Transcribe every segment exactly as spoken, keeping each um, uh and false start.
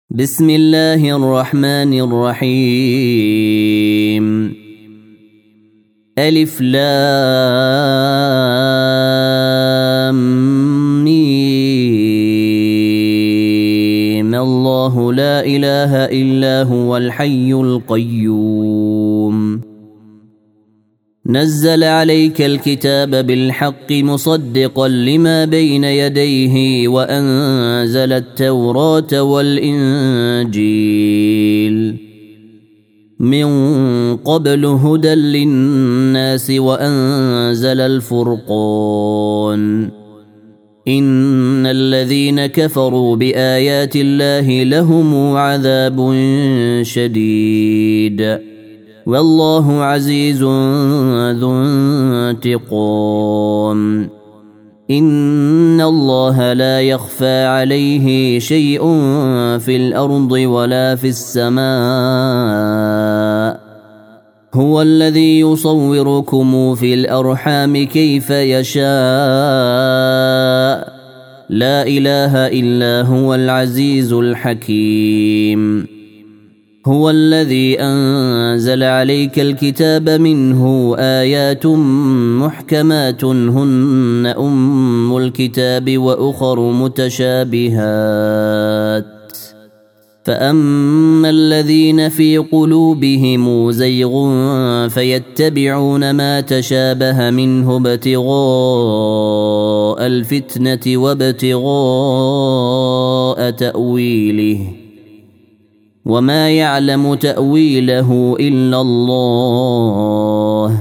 بسم الله الرحمن الرحيم. ألف لام ميم. الله لا إله إلا هو الحي القيوم. نزل عليك الكتاب بالحق مصدقا لما بين يديه وأنزل التوراة والإنجيل من قبل هدى للناس وأنزل الفرقان. إن الذين كفروا بآيات الله لهم عذاب شديد والله عزيز ذو انتقام. إن الله لا يخفى عليه شيء في الأرض ولا في السماء. هو الذي يصوركم في الأرحام كيف يشاء. لا إله إلا هو العزيز الحكيم. هو الذي أنزل عليك الكتاب منه آيات محكمات هن أم الكتاب وأخر متشابهات. فأما الذين في قلوبهم زيغ فيتبعون ما تشابه منه ابتغاء الفتنة وابتغاء تأويله وما يعلم تأويله إلا الله.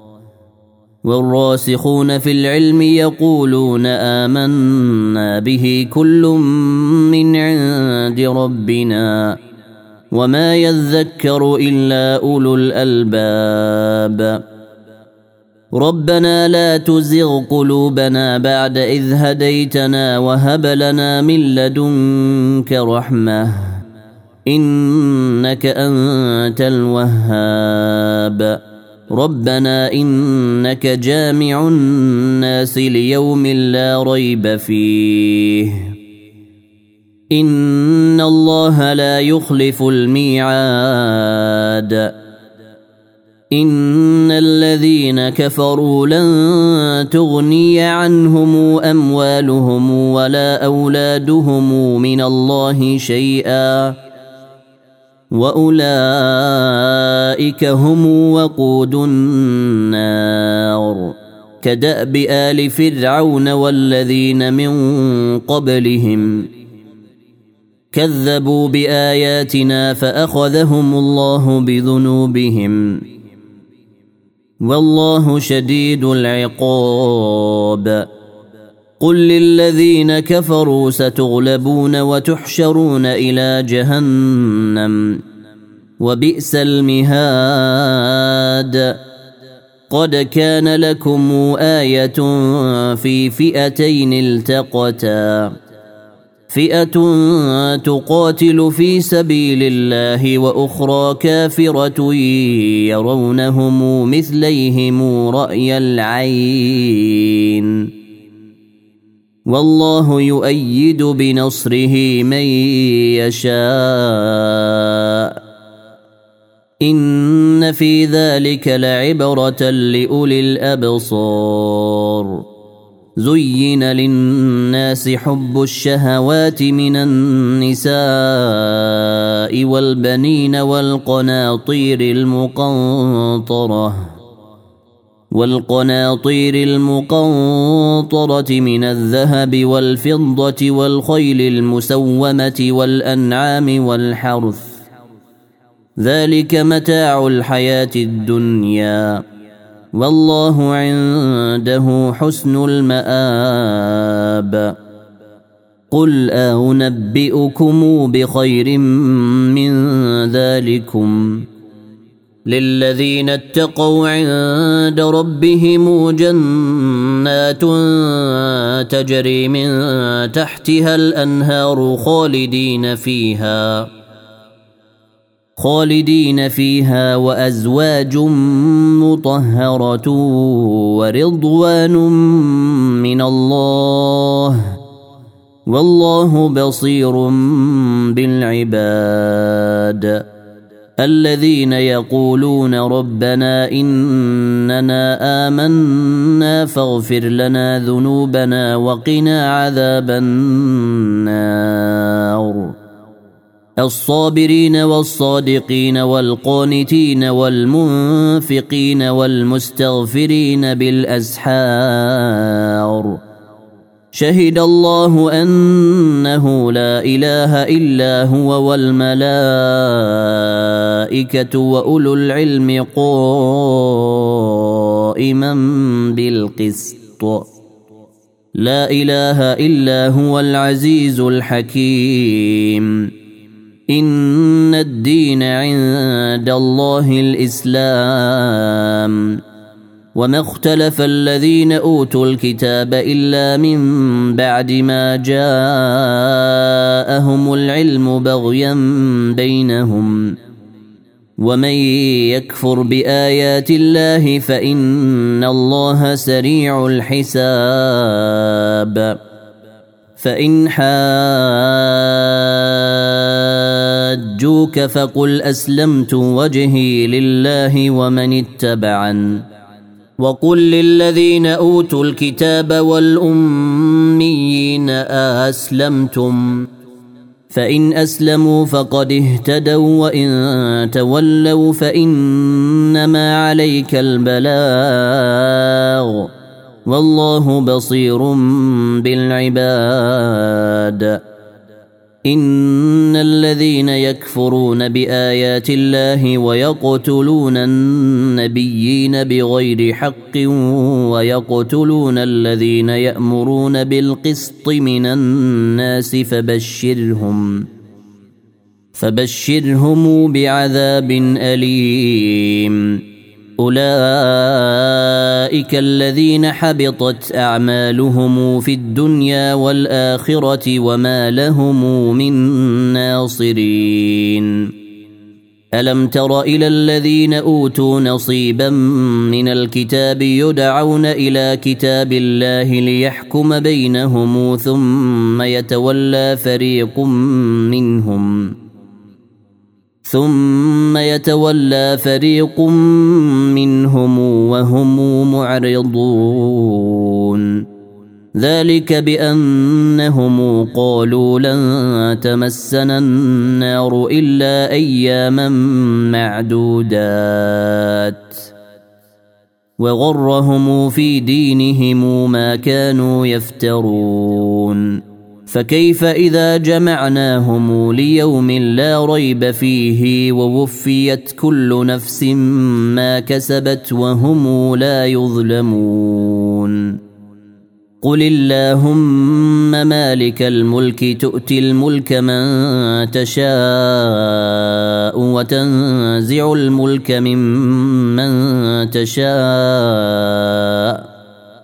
والراسخون في العلم يقولون آمنا به كل من عند ربنا وما يذكر إلا أولو الألباب. ربنا لا تزغ قلوبنا بعد إذ هديتنا وهب لنا من لدنك رحمة إنك أنت الوهاب. ربنا إنك جامع الناس ليوم لا ريب فيه. إن الله لا يخلف الميعاد. إن الذين كفروا لن تغني عنهم أموالهم ولا أولادهم من الله شيئا وأولئك هم وقود النار. كدأب آل فرعون والذين من قبلهم كذبوا بآياتنا فأخذهم الله بذنوبهم والله شديد العقاب. قل للذين كفروا ستغلبون وتحشرون إلى جهنم وبئس المهاد. قد كان لكم آية في فئتين التقتا فئة تقاتل في سبيل الله وأخرى كافرة يرونهم مثليهم رأي العين والله يؤيد بنصره من يشاء. إن في ذلك لعبرة لأولي الأبصار. زين للناس حب الشهوات من النساء والبنين والقناطير المقنطرة والقناطير المقنطرة من الذهب والفضة والخيل المسومة والأنعام والحرث ذلك متاع الحياة الدنيا والله عنده حسن المآب. قل أنبئكم بخير من ذلكم للذين اتقوا عند ربهم جنات تجري من تحتها الأنهار خالدين فيها خالدين فيها وأزواج مطهرة ورضوان من الله والله بصير بالعباد الذين يقولون ربنا إننا آمنا فاغفر لنا ذنوبنا وقنا عذاب النار الصابرين والصادقين والقانتين والمنفقين والمستغفرين بالأسحار شهد الله أنه لا إله إلا هو والملائكة وأولو العلم قائما بالقسط لا إله إلا هو العزيز الحكيم إن الدين عند الله الإسلام وما اختلف الذين أوتوا الكتاب إلا من بعد ما جاءهم العلم بغيا بينهم ومن يكفر بآيات الله فإن الله سريع الحساب فإن حاجوك فقل أسلمت وجهي لله ومن اتبعن وقل للذين أوتوا الكتاب والأميين أسلمتم فإن أسلموا فقد اهتدوا وإن تولوا فإنما عليك البلاغ والله بصير بالعباد إن الذين يكفرون بآيات الله ويقتلون النبيين بغير حق ويقتلون الذين يأمرون بالقسط من الناس فبشرهم فبشرهم بعذاب أليم أولئك الذين حبطت أعمالهم في الدنيا والآخرة وما لهم من ناصرين ألم تر إلى الذين أوتوا نصيبا من الكتاب يدعون إلى كتاب الله ليحكم بينهم ثم يتولى فريق منهم ثم يتولى فريق منهم وهم معرضون ذلك بأنهم قالوا لن تمسنا النار إلا أياما معدودات وغرهم في دينهم ما كانوا يفترون فكيف إذا جمعناهم ليوم لا ريب فيه ووفيت كل نفس ما كسبت وهم لا يظلمون قل اللهم مالك الملك تؤتي الملك من تشاء وتنزع الملك ممن تشاء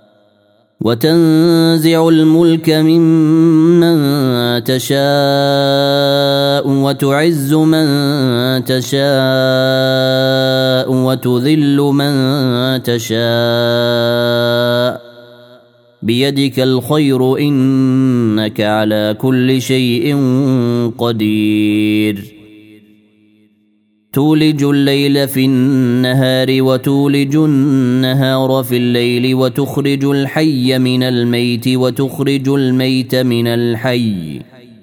وتنزع الملك ممن تشاء وتعز من تشاء وتذل من تشاء بيدك الخير إنك على كل شيء قدير تولج الليل في النهار وتولج النهار في الليل وتخرج الحي من الميت وتخرج الميت من الحي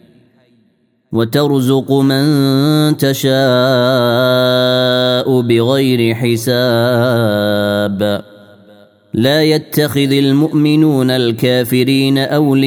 وترزق من تشاء بغير حساب لا يتخذ المؤمنون الكافرين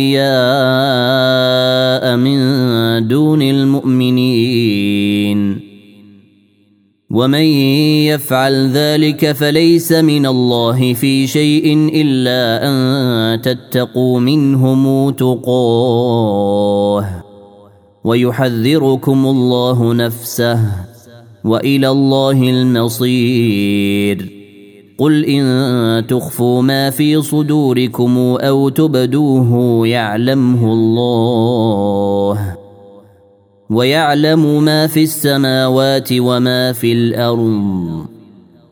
أولياء من دون المؤمنين ومن يفعل ذلك فليس من الله في شيء إلا أن تتقوا منهم تقاه ويحذركم الله نفسه وإلى الله المصير قل إن تخفوا ما في صدوركم أو تبدوه يعلمه الله ويعلم ما في السماوات وما في الأرض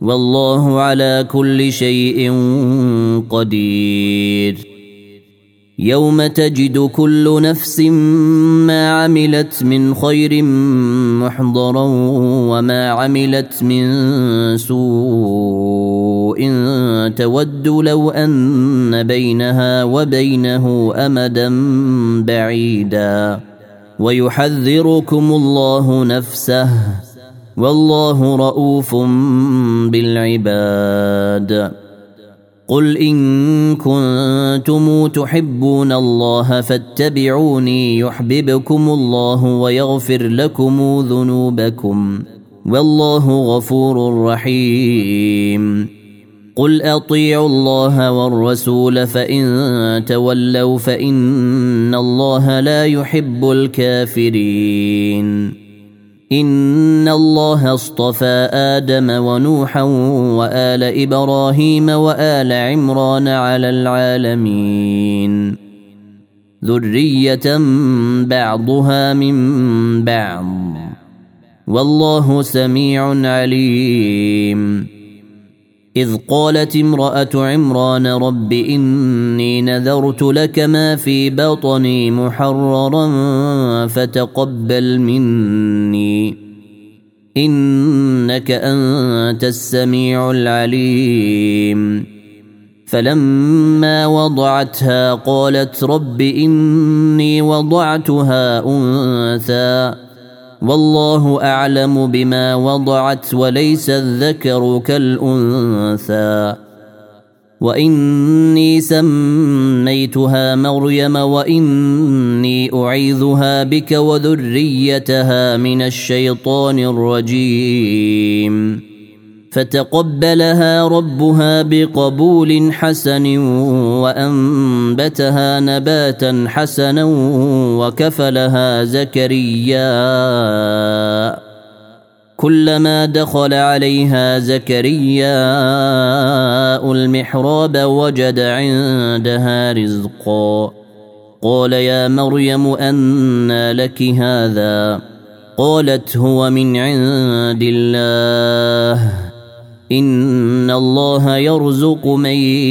والله على كل شيء قدير يوم تجد كل نفس ما عملت من خير محضرا وما عملت من سوء تود لو أن بينها وبينه أمدا بعيدا ويحذركم الله نفسه والله رؤوف بالعباد. قل إن كنتم تحبون الله فاتبعوني يحببكم الله ويغفر لكم ذنوبكم والله غفور رحيم. قل أطيعوا الله والرسول فإن تولوا فإن الله لا يحب الكافرين. إن الله اصطفى آدم ونوحا وآل إبراهيم وآل عمران على العالمين ذرية بعضها من بعض والله سميع عليم. إذ قالت امرأة عمران رب إني نذرت لك ما في بطني محررا فتقبل مني إنك أنت السميع العليم. فلما وضعتها قالت رب إني وضعتها أنثى والله أعلم بما وضعت وليس الذكر كالأنثى وإني سميتها مريم وإني أعيذها بك وذريتها من الشيطان الرجيم. فتقبلها ربها بقبول حسن وأنبتها نباتا حسنا وكفلها زكريا. كلما دخل عليها زكريا المحراب وجد عندها رزقا قال يا مريم أنى لك هذا قالت هو من عند الله إن الله يرزق من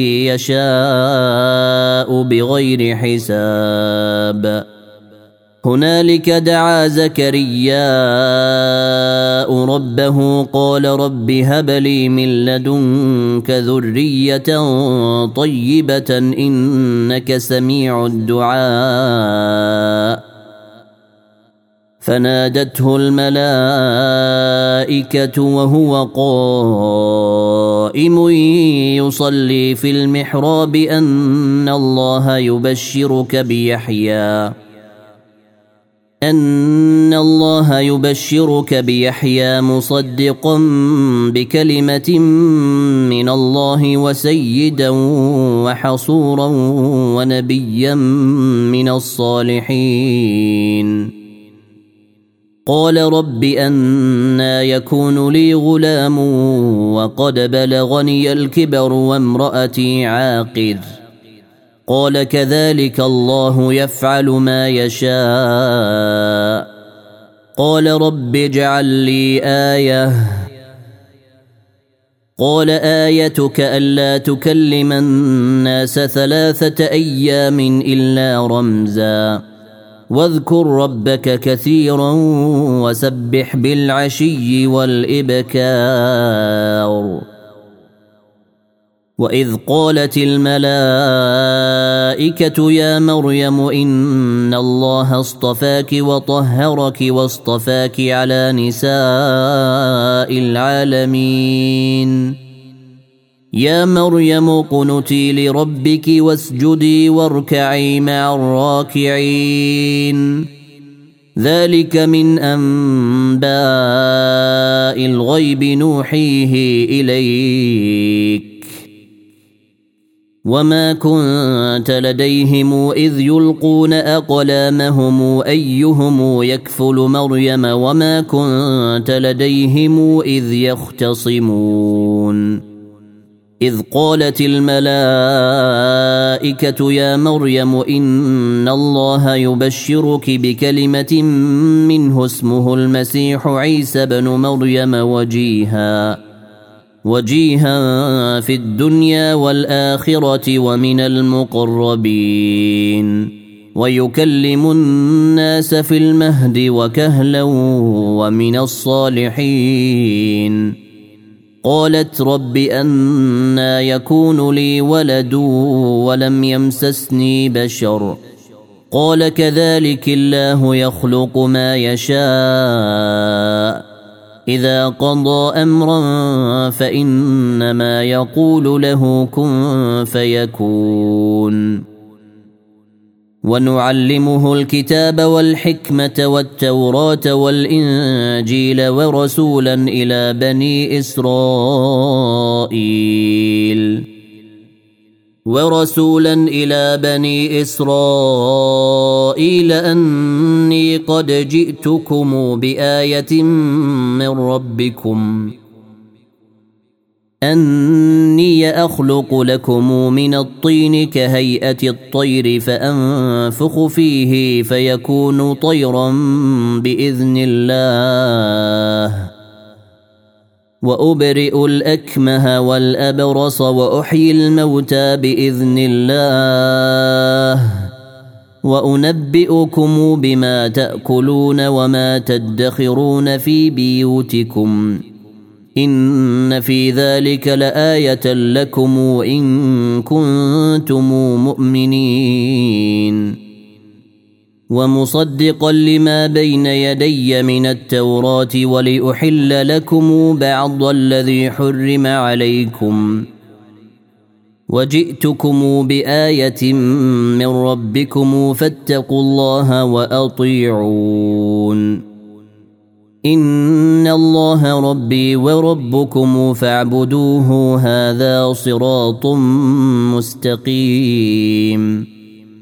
يشاء بغير حساب. هنالك دعا زكرياء ربه قال رب هب لي من لدنك ذرية طيبة إنك سميع الدعاء. فنادته الملائكة وهو قائم يصلي في المحراب أن الله يبشرك بيحيى أن الله يبشرك بيحيى مصدقا بكلمة من الله وسيدا وحصورا ونبيا من الصالحين. قال رب أنى يكون لي غلام وقد بلغني الكبر وامرأتي عاقر قال كذلك الله يفعل ما يشاء. قال رب اجعل لي آية قال آيتك ألا تكلم الناس ثلاثة أيام إلا رمزا واذكر ربك كثيرا وسبح بالعشي والإبكار. وإذ قالت الملائكة يا مريم إن الله اصطفاك وطهرك واصطفاك على نساء العالمين. يا مريم قنتي لربك واسجدي واركعي مع الراكعين. ذلك من أنباء الغيب نوحيه إليك وما كنت لديهم إذ يلقون أقلامهم أيهم يكفل مريم وما كنت لديهم إذ يختصمون. إذ قالت الملائكة يا مريم إن الله يبشرك بكلمة منه اسمه المسيح عيسى بن مريم وجيها وجيها في الدنيا والآخرة ومن المقربين ويكلم الناس في المهد وكهلا ومن الصالحين. قالت رب أنى يكون لي ولد ولم يمسسني بشر قال كذلك الله يخلق ما يشاء إذا قضى أمرا فإنما يقول له كن فيكون. ونعلمه الكتاب والحكمة والتوراة والإنجيل ورسولا إلى بني إسرائيل ورسولا إلى بني إسرائيل أني قد جئتكم بآية من ربكم أني أخلق لكم من الطين كهيئة الطير فأنفخ فيه فيكون طيرا بإذن الله وأبرئ الأكمه والأبرص وأحيي الموتى بإذن الله وأنبئكم بما تأكلون وما تدخرون في بيوتكم إن في ذلك لآية لكم إن كنتم مؤمنين. ومصدقا لما بين يدي من التوراة ولأحل لكم بعض الذي حرم عليكم وجئتكم بآية من ربكم فاتقوا الله وأطيعون إن الله ربي وربكم فاعبدوه هذا صراط مستقيم.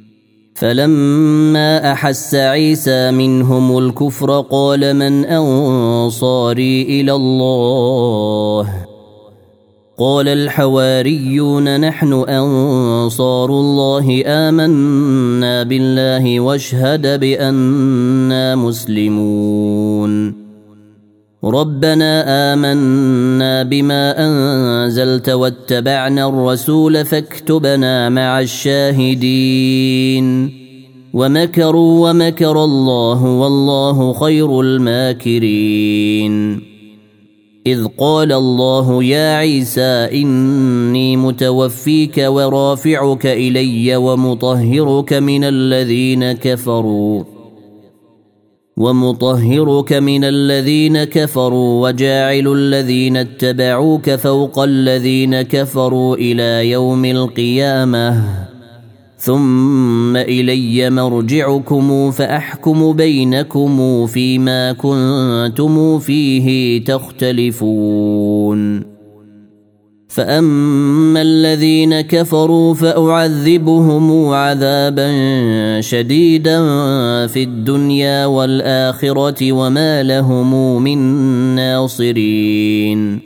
فلما أحس عيسى منهم الكفر قال من أنصاري إلى الله قال الحواريون نحن أنصار الله آمنا بالله واشهد بأننا مسلمون. ربنا آمنا بما أنزلت واتبعنا الرسول فاكتبنا مع الشاهدين. ومكروا ومكر الله والله خير الماكرين. إذ قال الله يا عيسى إني متوفيك ورافعك إلي ومطهرك من الذين كفروا ومطهرك من الذين كفروا وجاعل الذين اتبعوك فوق الذين كفروا إلى يوم القيامة ثم إلي مرجعكم فأحكم بينكم فيما كنتم فيه تختلفون. فأما الذين كفروا فأعذبهم عذابا شديدا في الدنيا والآخرة وما لهم من ناصرين.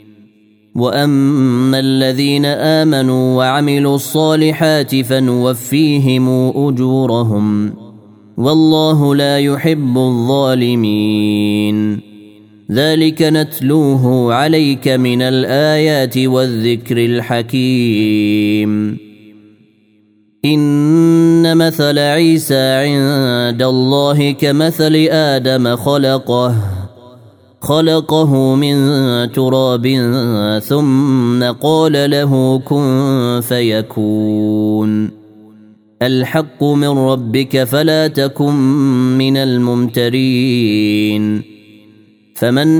وأما الذين آمنوا وعملوا الصالحات فنوفيهم أجورهم والله لا يحب الظالمين. ذلك نتلوه عليك من الآيات والذكر الحكيم. إن مثل عيسى عند الله كمثل آدم خلقه خلقه من تراب ثم قال له كن فيكون. الحق من ربك فلا تكن من الممترين. فمن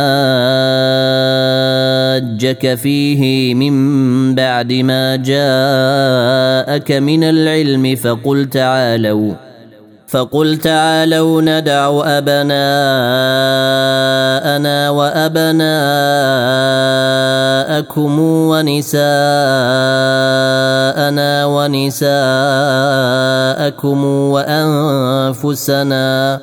حاجك فيه من بعد ما جاءك من العلم فقل تعالوا فقل تعالوا ندع أبناءنا وأبناءكم ونساءنا ونساءكم وأنفسنا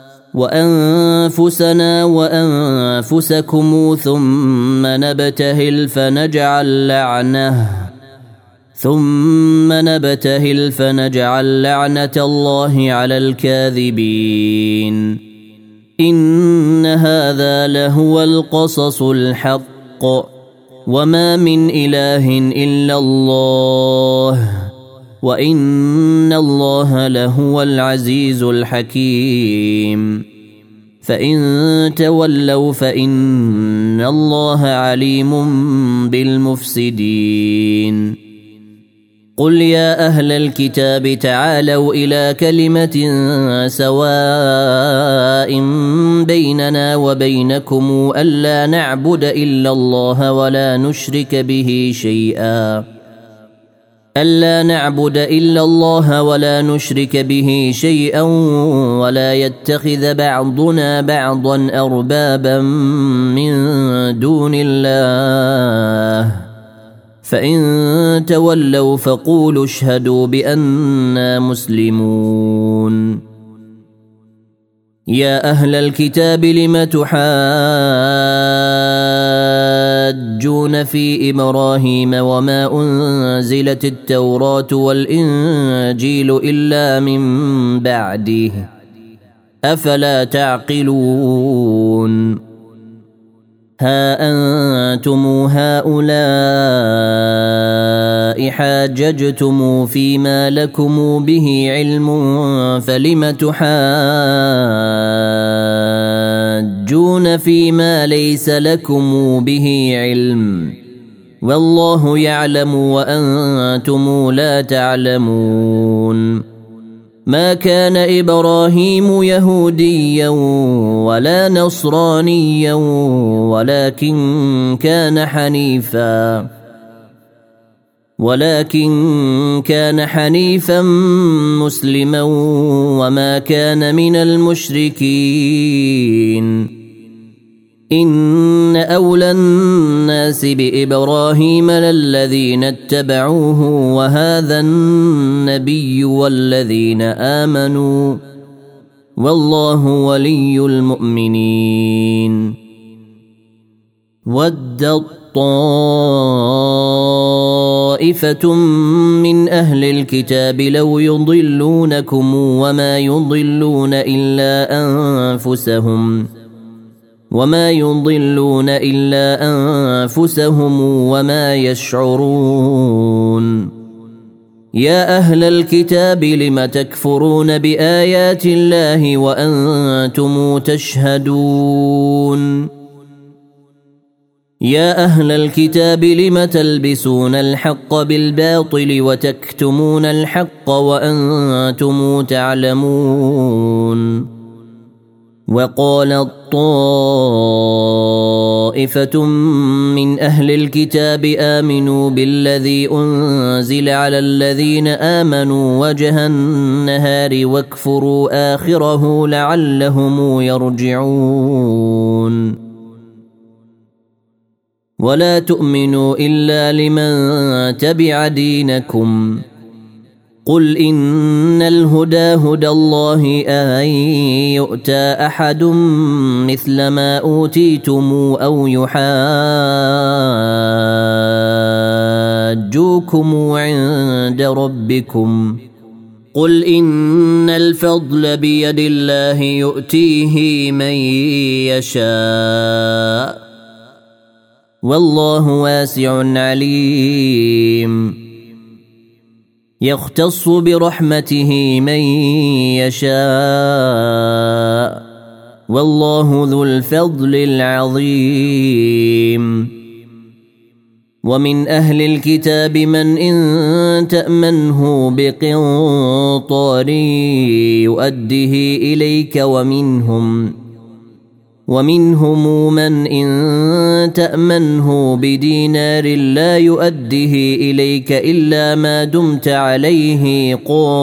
وأنفسنا وأنفسكم ثم نبتهل فنجعل لعنة ثم نبتهل فنجعل لعنة الله على الكاذبين. إن هذا لهو القصص الحق وما من إله إلا الله وإن الله لهو العزيز الحكيم فإن تولوا فإن الله عليم بالمفسدين قل يا أهل الكتاب تعالوا إلى كلمة سواء بيننا وبينكم ألا نعبد إلا الله ولا نشرك به شيئا ألا نعبد إلا الله ولا نشرك به شيئا ولا يتخذ بعضنا بعضا أربابا من دون الله فإن تولوا فقولوا اشهدوا بأننا مسلمون يا أهل الكتاب لم تحاجون في إبراهيم وما أنزلت التوراة والإنجيل إلا من بعده أفلا تعقلون ها أنتم هؤلاء حاججتم فيما لكم به علم فلم تحاجون فيما ليس لكم به علم والله يعلم وأنتم لا تعلمون ما كان إبراهيم يهوديا ولا نصرانيا ولكن كان حنيفا ولكن كان حنيفا مسلما وما كان من المشركين إن أولى الناس بإبراهيم للذين اتبعوه وهذا النبي والذين آمنوا والله ولي المؤمنين ودت طائفة من أهل الكتاب لو يضلونكم وما يضلون إلا أنفسهم وما يضلون إلا أنفسهم وما يشعرون يا أهل الكتاب لم تكفرون بآيات الله وأنتم تشهدون يا أهل الكتاب لم تلبسون الحق بالباطل وتكتمون الحق وأنتم تعلمون وقالت طائفة من أهل الكتاب آمنوا بالذي أنزل على الذين آمنوا وجه النهار واكفروا آخره لعلهم يرجعون ولا تؤمنوا إلا لمن تبع دينكم قل إن الهدى هدى الله أن يؤتى أحد مثل ما أوتيتم أو يحاجوكم عند ربكم قل إن الفضل بيد الله يؤتيه من يشاء والله واسع عليم يختص برحمته من يشاء والله ذو الفضل العظيم ومن أهل الكتاب من إن تأمنه بقنطار يؤده إليك ومنهم ومنهم من إن تأمنه بدينار لا يؤده إليك إلا ما دمت عليه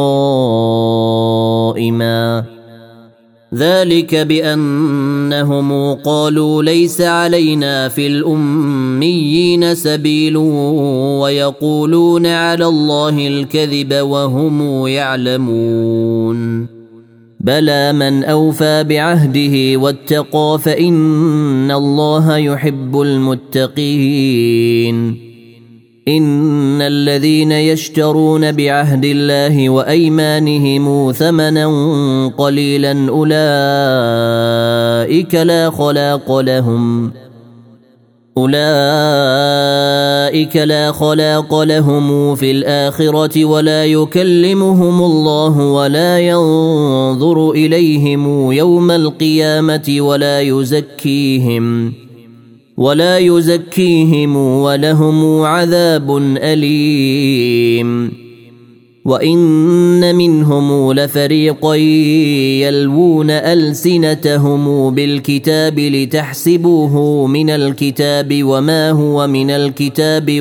قائما ذلك بأنهم قالوا ليس علينا في الأميين سبيل ويقولون على الله الكذب وهم يعلمون بلى من أوفى بعهده واتقى فإن الله يحب المتقين إن الذين يشترون بعهد الله وأيمانهم ثمنا قليلا أولئك لا خلاق لهم أولئك لا خلاق لهم في الآخرة ولا يكلمهم الله ولا ينظر إليهم يوم القيامة ولا يزكيهم ولا يزكيهم ولهم عذاب أليم. وإن منهم لفريقا يلوون ألسنتهم بالكتاب لتحسبوه من الكتاب وما هو من الكتاب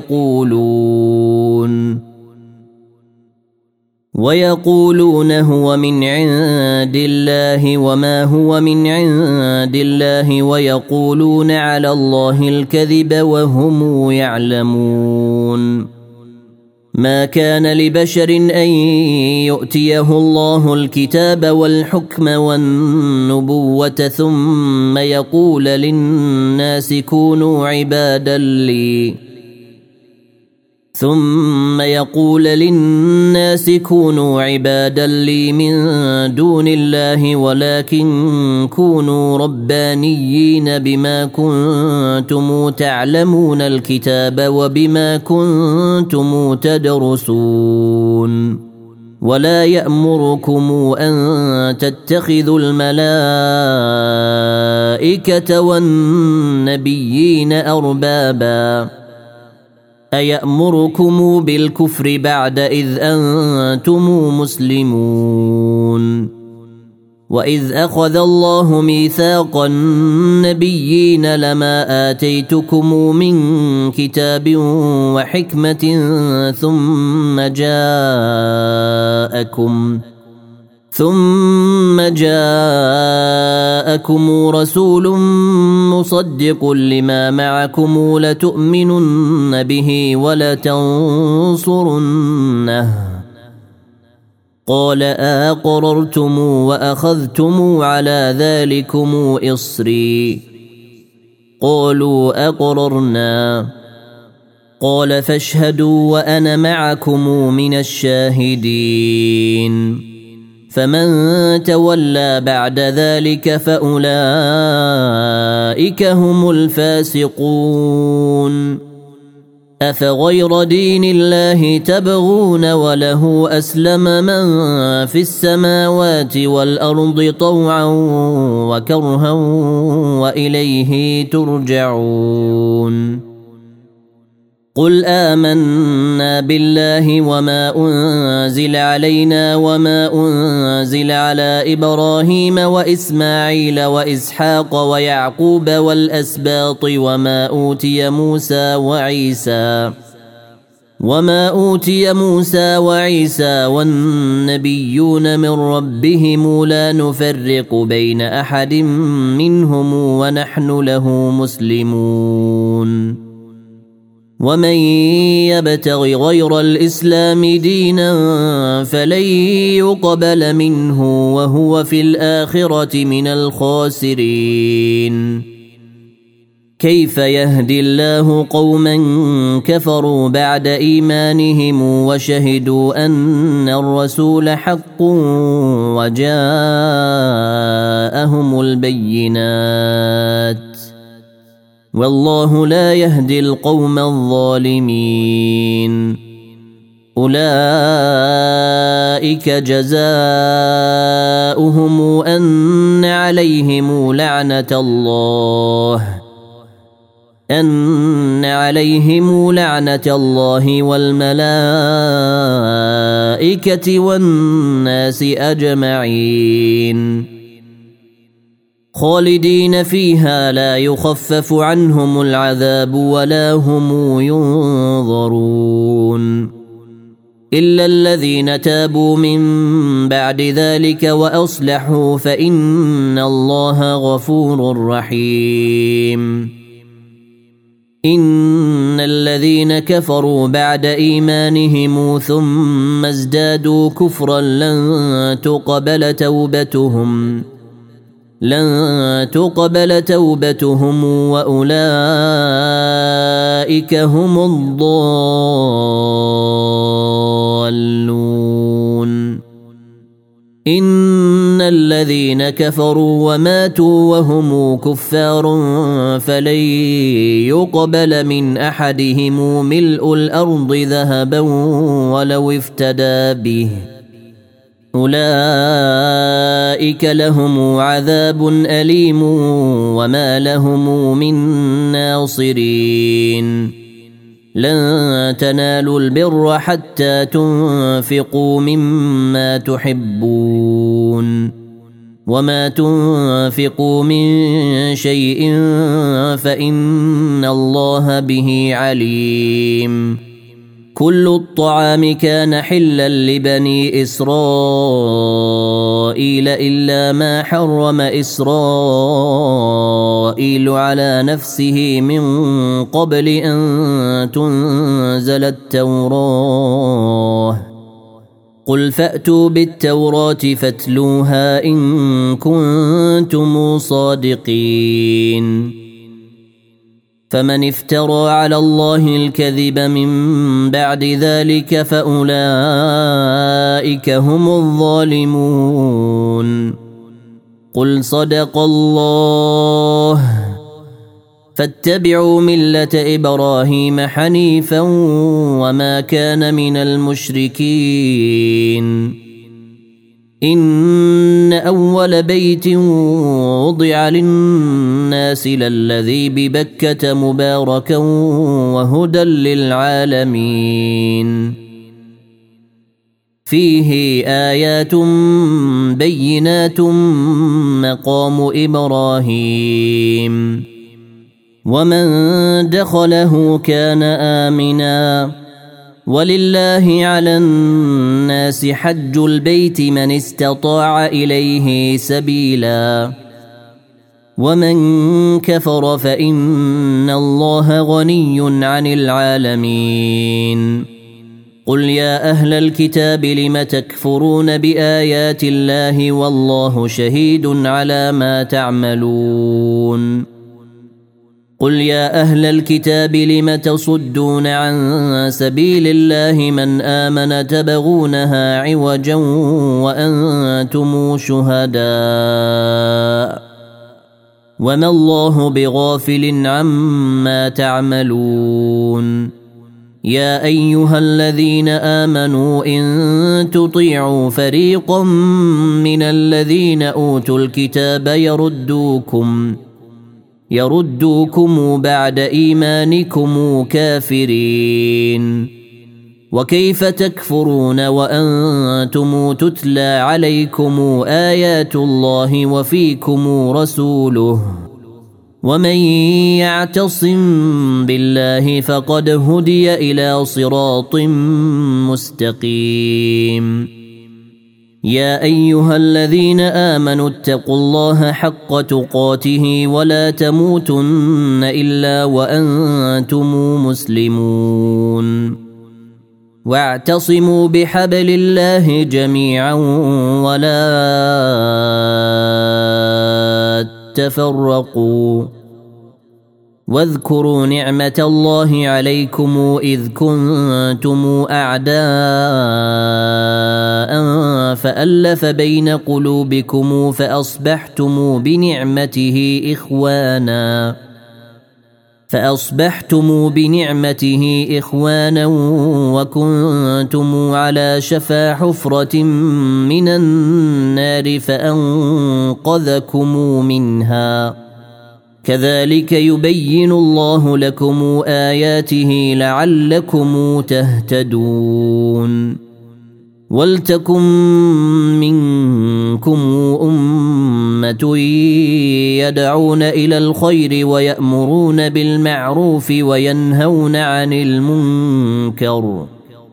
ويقولون ويقولون هو من عند الله وما هو من عند الله ويقولون على الله الكذب وهم يعلمون. ما كان لبشر أن يؤتيه الله الكتاب والحكم والنبوة ثم يقول للناس كونوا عبادا لي ثم يقول للناس كونوا عبادا لي من دون الله ولكن كونوا ربانيين بما كنتم تعلمون الكتاب وبما كنتم تدرسون. ولا يأمركم أن تتخذوا الملائكة والنبيين أربابا أيأمركم بالكفر بعد إذ أنتم مسلمون. وإذ أخذ الله ميثاق النبيين لما آتيتكم من كتاب وحكمة ثم جاءكم ثم جاءكم رسول مصدق لما معكم لتؤمنن به ولتنصرنه قال أقررتم وأخذتم على ذلكم إصري قالوا أقررنا قال فاشهدوا وأنا معكم من الشاهدين. فمن تولى بعد ذلك فأولئك هم الفاسقون. أفغير دين الله تبغون وله أسلم من في السماوات والأرض طوعا وكرها وإليه ترجعون. قل آمنا بالله وما أنزل علينا وما أنزل على إبراهيم وإسماعيل وإسحاق ويعقوب والأسباط وما أوتي موسى وعيسى وما أوتي موسى وعيسى والنبيون من ربهم لا نفرق بين أحد منهم ونحن له مسلمون. ومن يبتغ غير الإسلام دينا فلن يقبل منه وهو في الآخرة من الخاسرين. كيف يهدي الله قوما كفروا بعد إيمانهم وشهدوا أن الرسول حق وجاءهم البينات والله لا يهدي القوم الظالمين. أولئك جزاؤهم أن عليهم لعنة الله أن عليهم لعنة الله والملائكة والناس أجمعين خالدين فيها لا يخفف عنهم العذاب ولا هم ينظرون إلا الذين تابوا من بعد ذلك وأصلحوا فإن الله غفور رحيم. إن الذين كفروا بعد إيمانهم ثم ازدادوا كفرا لن تقبل توبتهم لن تقبل توبتهم وأولئك هم الضالون. إن الذين كفروا وماتوا وهم كفار فلن يقبل من أحدهم ملء الأرض ذهبا ولو افتدى به أولئك لهم عذاب أليم وما لهم من ناصرين لن تنالوا البر حتى تنفقوا مما تحبون وما تنفقوا من شيء فإن الله به عليم كل الطعام كان حلا لبني إسرائيل إلا ما حرم إسرائيل على نفسه من قبل أن تنزل التوراة قل فأتوا بالتوراة فاتلوها إن كنتم صادقين فمن افترى على الله الكذب من بعد ذلك فأولئك هم الظالمون قل صدق الله فاتبعوا ملة إبراهيم حنيفا وما كان من المشركين إن أول بيت وضع للناس للذي ببكة مباركا وهدى للعالمين فيه آيات بينات مقام إبراهيم ومن دخله كان آمنا ولله على الناس حج البيت من استطاع إليه سبيلا ومن كفر فإن الله غني عن العالمين قل يا أهل الكتاب لم تكفرون بآيات الله والله شهيد على ما تعملون قل يا أهل الكتاب لم تصدون عن سبيل الله من آمن تبغونها عوجا وأنتم شهداء وما الله بغافل عما تعملون يا أيها الذين آمنوا إن تطيعوا فريقا من الذين أوتوا الكتاب يردوكم يردوكم بعد إيمانكم كافرين وكيف تكفرون وأنتم تتلى عليكم آيات الله وفيكم رسوله ومن يعتصم بالله فقد هدي إلى صراط مستقيم يا أيها الذين آمنوا اتقوا الله حق تقاته ولا تموتن إلا وأنتم مسلمون واعتصموا بحبل الله جميعا ولا تفرقوا واذكروا نعمة الله عليكم إذ كنتم أعداء فألف بين قلوبكم فأصبحتم بنعمته إخوانا فأصبحتم بنعمته إخوانا وكنتم على شفا حفرة من النار فأنقذكم منها كذلك يبين الله لكم آياته لعلكم تهتدون ولتكن منكم أمة يدعون إلى الخير ويأمرون بالمعروف وينهون عن المنكر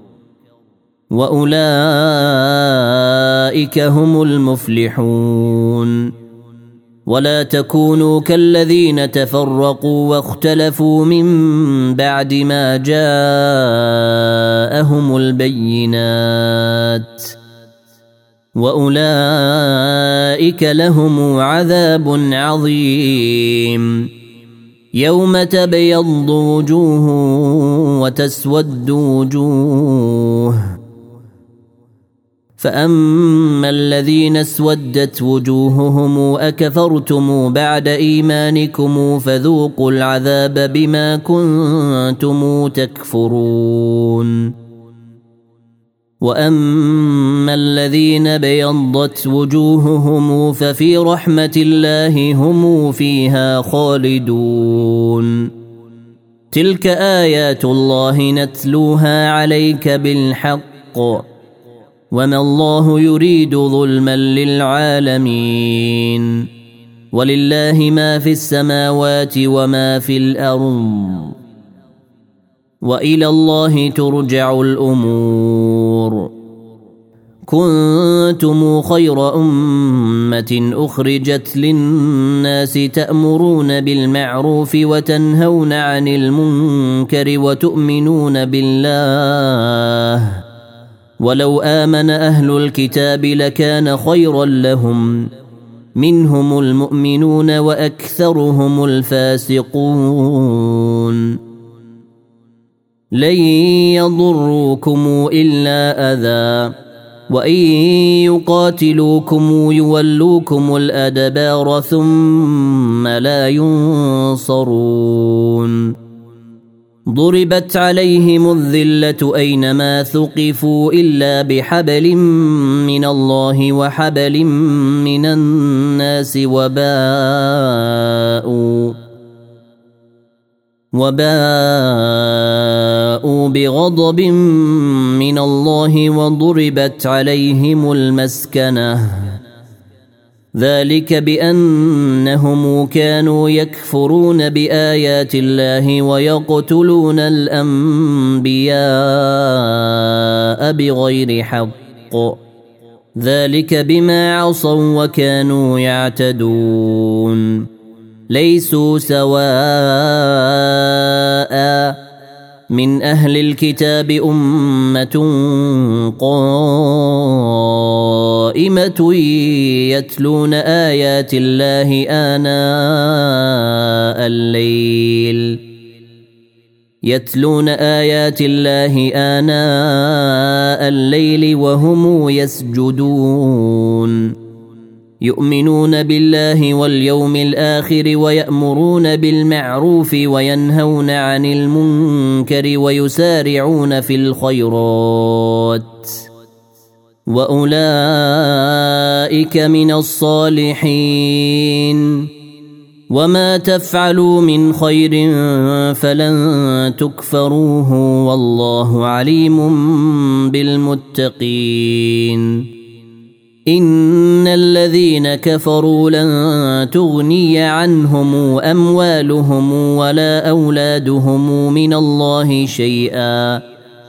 وأولئك هم المفلحون ولا تكونوا كالذين تفرقوا واختلفوا من بعد ما جاءهم البينات وأولئك لهم عذاب عظيم يوم تبيض وجوه وتسود وجوه فأما الذين اسودت وجوههم أكفرتم بعد إيمانكم فذوقوا العذاب بما كنتم تكفرون وأما الذين بيضت وجوههم ففي رحمة الله هم فيها خالدون تلك آيات الله نتلوها عليك بالحق وما الله يريد ظلما للعالمين ولله ما في السماوات وما في الأرض وإلى الله ترجع الأمور كنتم خير أمة أخرجت للناس تأمرون بالمعروف وتنهون عن المنكر وتؤمنون بالله ولو آمن أهل الكتاب لكان خيرا لهم منهم المؤمنون وأكثرهم الفاسقون لن يضروكم إلا أذى وإن يقاتلوكم يولوكم الأدبار ثم لا ينصرون ضربت عليهم الذلة أينما ثقفوا إلا بحبل من الله وحبل من الناس وباءوا وباءوا بغضب من الله وضربت عليهم المسكنة ذلك بأنهم كانوا يكفرون بآيات الله ويقتلون الأنبياء بغير حق ذلك بما عصوا وكانوا يعتدون ليسوا سواء من أهل الكتاب أمة قائمة يتلون آيات الله آناء الليل يتلون آيات الله آناء الليل وهم يسجدون يؤمنون بالله واليوم الآخر ويأمرون بالمعروف وينهون عن المنكر ويسارعون في الخيرات وأولئك من الصالحين وما تفعلوا من خير فلن تكفروه والله عليم بالمتقين إن الذين كفروا لن تغني عنهم أموالهم ولا أولادهم من الله شيئا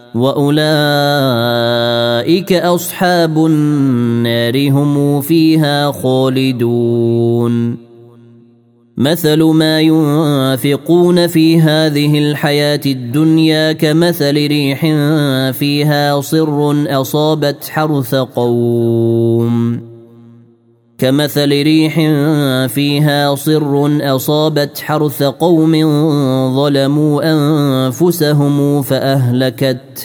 وأولئك أصحاب النار هم فيها خالدون مثل ما ينفقون في هذه الحياة الدنيا كمثل ريح فيها صر أصابت حرث قوم كمثل ريح فيها صر أصابت حرث قوم ظلموا أنفسهم فأهلكته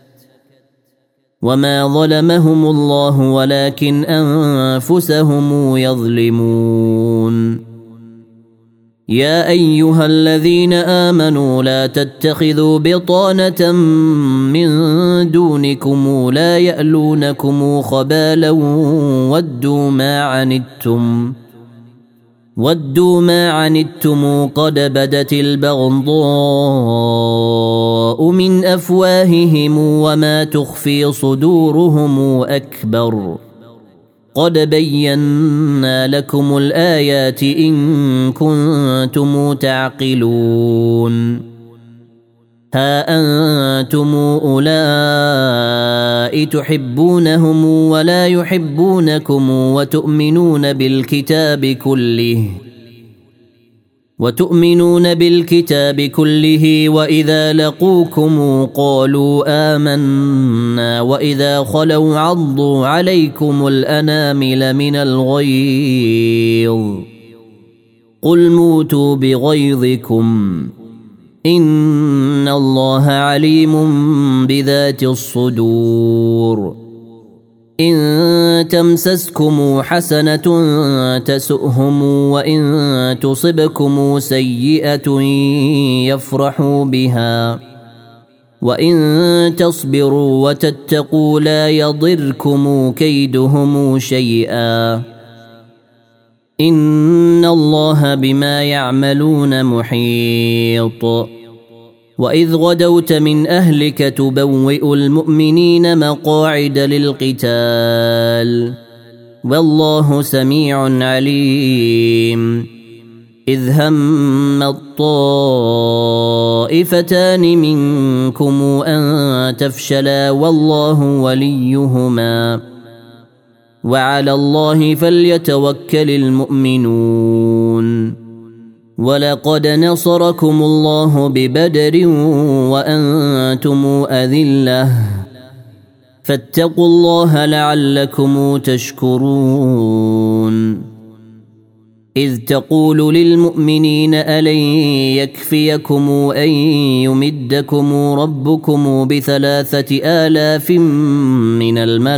وما ظلمهم الله ولكن أنفسهم يظلمون يا أيها الذين آمنوا لا تتخذوا بطانة من دونكم لا يألونكم خبالا ودوا ما عنتم ودوا ما عنتم قد بدت البغضاء من أفواههم وما تخفي صدورهم أكبر قد بينا لكم الآيات إن كنتم تعقلون ها أنتم أولئك تحبونهم ولا يحبونكم وتؤمنون بالكتاب كله وتؤمنون بالكتاب كله وإذا لقوكم قالوا آمنا وإذا خلوا عضوا عليكم الأنامل من الغيظ قل موتوا بغيظكم إن الله عليم بذات الصدور إن تمسسكم حسنة تسؤهم وإن تصبكم سيئة يفرحوا بها وإن تصبروا وتتقوا لا يضركم كيدهم شيئا إن الله بما يعملون محيط وإذ غدوت من أهلك تبوئ المؤمنين مقاعد للقتال والله سميع عليم إذ هم الطائفتان منكم أن تفشلا والله وليهما وعلى الله فليتوكل المؤمنون ولقد نصركم الله ببدر وأنتم أذلة فاتقوا الله لعلكم تشكرون إذ تقول للمؤمنين ألن يكفيكم أن يمدكم ربكم بثلاثة آلاف من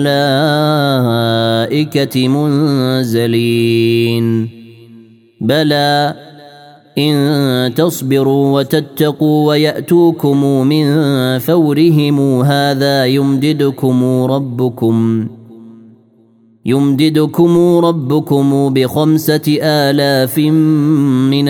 الملائكة منزلين بلى إن تصبروا وتتقوا ويأتوكم من فورهم هذا يمددكم ربكم يمددكم ربكم بخمسة آلاف من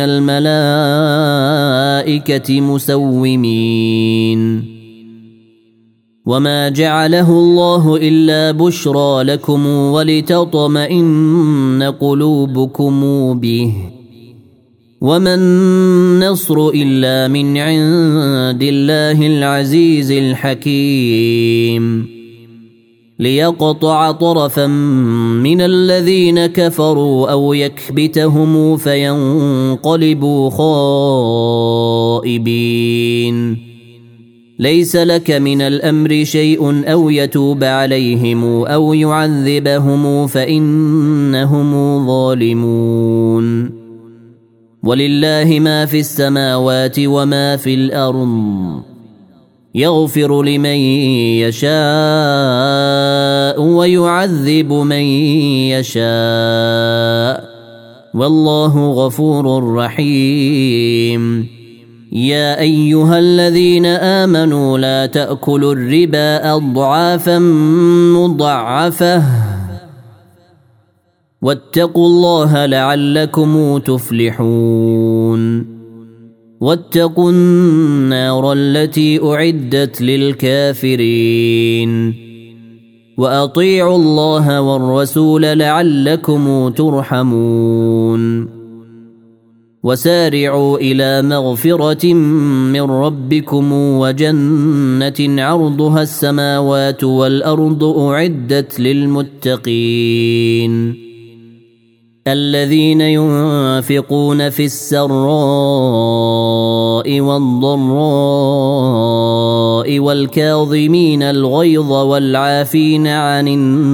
الملائكة مسومين وما جعله الله إلا بشرى لكم ولتطمئن قلوبكم به وما النصر إلا من عند الله العزيز الحكيم ليقطع طرفا من الذين كفروا أو يكبتهم فينقلبوا خائبين ليس لك من الأمر شيء أو يتوب عليهم أو يعذبهم فإنهم ظالمون ولله ما في السماوات وما في الأرض يغفر لمن يشاء ويعذب من يشاء والله غفور رحيم يا أيها الذين آمنوا لا تأكلوا الربا أضعافا مضاعفة واتقوا الله لعلكم تفلحون واتقوا النار التي أعدت للكافرين وأطيعوا الله والرسول لعلكم ترحمون وسارعوا إلى مغفرة من ربكم وجنة عرضها السماوات والأرض أعدت للمتقين الذين ينفقون في السراء والضراء والكاظمين الغيظ والعافين عن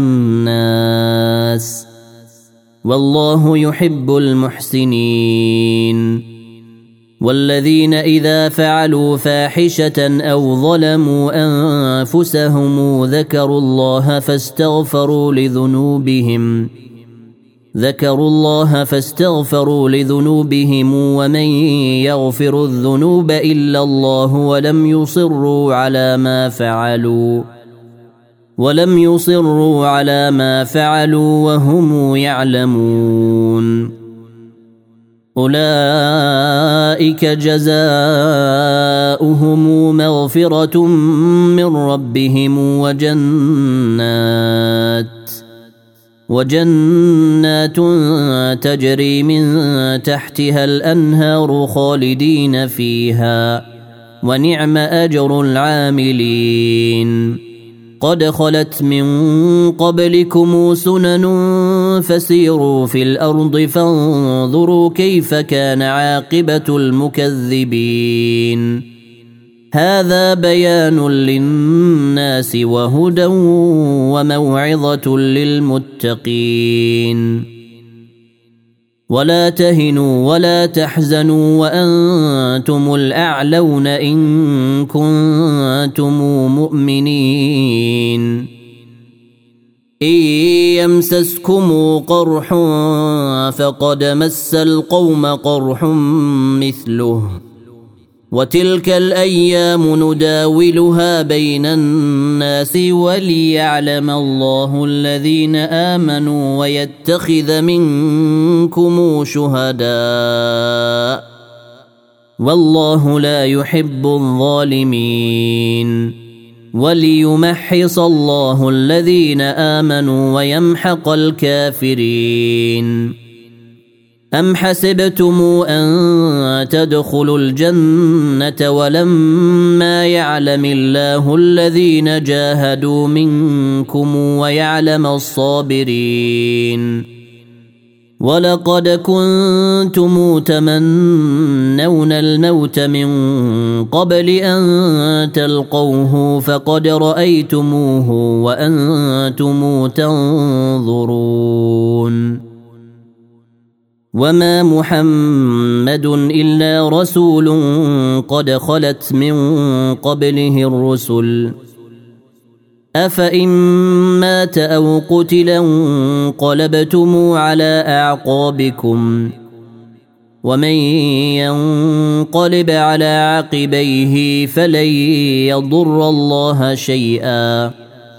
الناس والله يحب المحسنين والذين إذا فعلوا فاحشة أو ظلموا أنفسهم ذكروا الله فاستغفروا لذنوبهم ذكروا الله فاستغفروا لذنوبهم ومن يغفر الذنوب إلا الله ولم يصروا على ما فعلوا ولم يصروا على ما فعلوا وهم يعلمون أولئك جزاؤهم مغفرة من ربهم وجنات وجنات تجري من تحتها الأنهار خالدين فيها ونعم أجر العاملين قد خلت من قبلكم سنن فسيروا في الأرض فانظروا كيف كان عاقبة المكذبين هذا بيان للناس وهدى وموعظة للمتقين ولا تهنوا ولا تحزنوا وأنتم الأعلون إن كنتم مؤمنين إن يمسسكم قرح فقد مس القوم قرح مثله وتلك الأيام نداولها بين الناس وليعلم الله الذين آمنوا ويتخذ منكم شهداء والله لا يحب الظالمين وليمحص الله الذين آمنوا ويمحق الكافرين أم حسبتم أن تدخلوا الجنة ولما يعلم الله الذين جاهدوا منكم ويعلم الصابرين ولقد كنتم تمنون الموت من قبل أن تلقوه فقد رأيتموه وأنتم تنظرون وما محمد إلا رسول قد خلت من قبله الرسل أفإن مات أو قتل انقلبتم على أعقابكم ومن ينقلب على عقبيه فلن يضر الله شيئا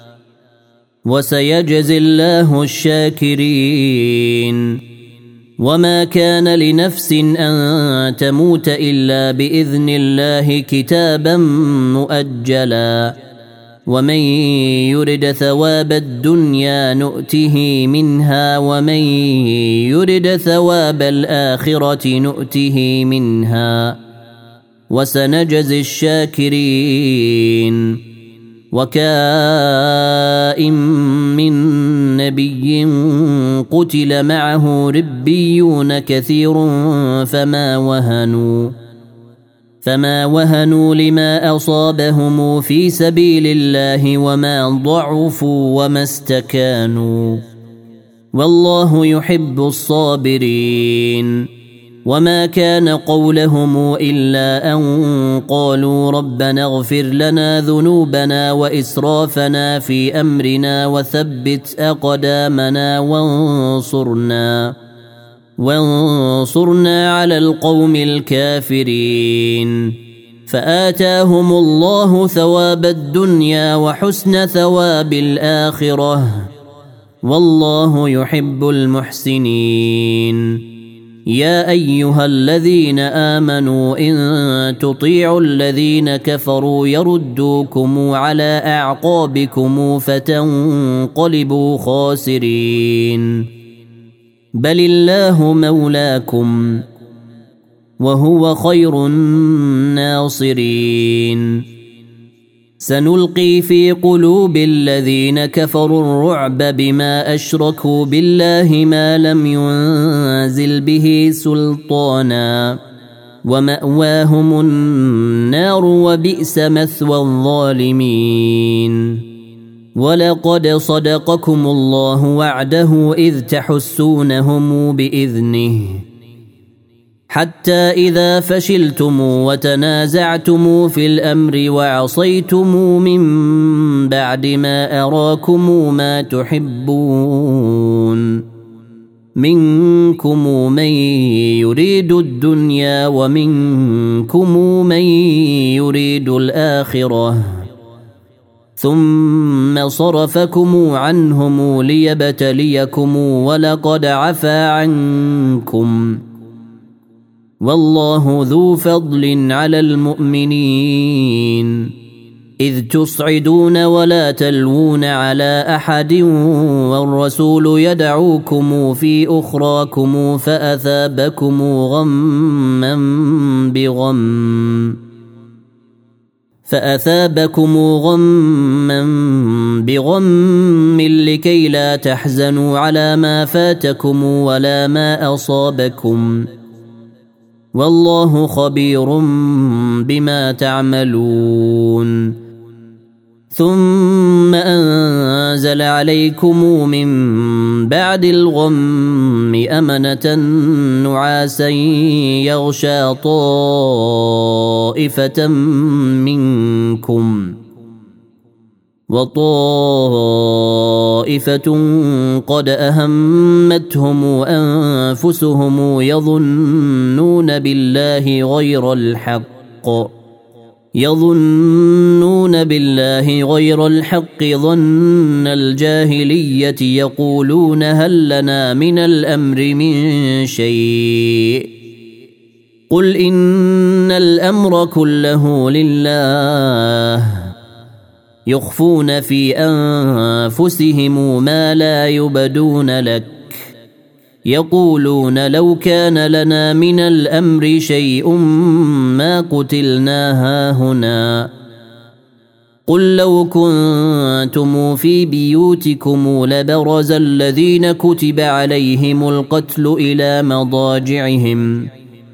وسيجزي الله الشاكرين وما كان لنفس أن تموت إلا بإذن الله كتابا مؤجلا ومن يرد ثواب الدنيا نؤته منها ومن يرد ثواب الآخرة نؤته منها وسنجزي الشاكرين وكائن من نبي قتل معه ربيون كثير فما وهنوا فما وهنوا لما أصابهم في سبيل الله وما ضعفوا وما استكانوا والله يحب الصابرين وما كان قولهم إلا أن قالوا ربنا اغفر لنا ذنوبنا وإسرافنا في أمرنا وثبت أقدامنا وانصرنا وانصرنا على القوم الكافرين فآتاهم الله ثواب الدنيا وحسن ثواب الآخرة والله يحب المحسنين يا أيها الذين آمنوا إن تطيعوا الذين كفروا يردوكم على أعقابكم فتنقلبوا خاسرين بل الله مولاكم وهو خير الناصرين سنلقي في قلوب الذين كفروا الرعب بما أشركوا بالله ما لم ينزل به سلطانا ومأواهم النار وبئس مثوى الظالمين ولقد صدقكم الله وعده إذ تحسونهم بإذنه حتى إذا فشلتم وتنازعتم في الأمر وعصيتم من بعد ما أراكم ما تحبون منكم من يريد الدنيا ومنكم من يريد الآخرة ثم صرفكم عنهم ليبتليكم ولقد عفا عنكم والله ذو فضل على المؤمنين إذ تصعدون ولا تلوون على أحد والرسول يدعوكم في أخراكم فأثابكم غما بغم فأثابكم غما بغم لكي لا تحزنوا على ما فاتكم ولا ما أصابكم والله خبير بما تعملون ثم أنزل عليكم من بعد الغم أمنة نعاسا يغشى طائفة منكم وطائفة قد أهمتهم أنفسهم يظنون بالله غير الحق يظنون بالله غير الحق ظن الجاهلية يقولون هل لنا من الأمر من شيء قل إن الأمر كله لله يخفون في أنفسهم ما لا يبدون لك يقولون لو كان لنا من الأمر شيء ما قتلنا هاهنا قل لو كنتم في بيوتكم لبرز الذين كتب عليهم القتل إلى مضاجعهم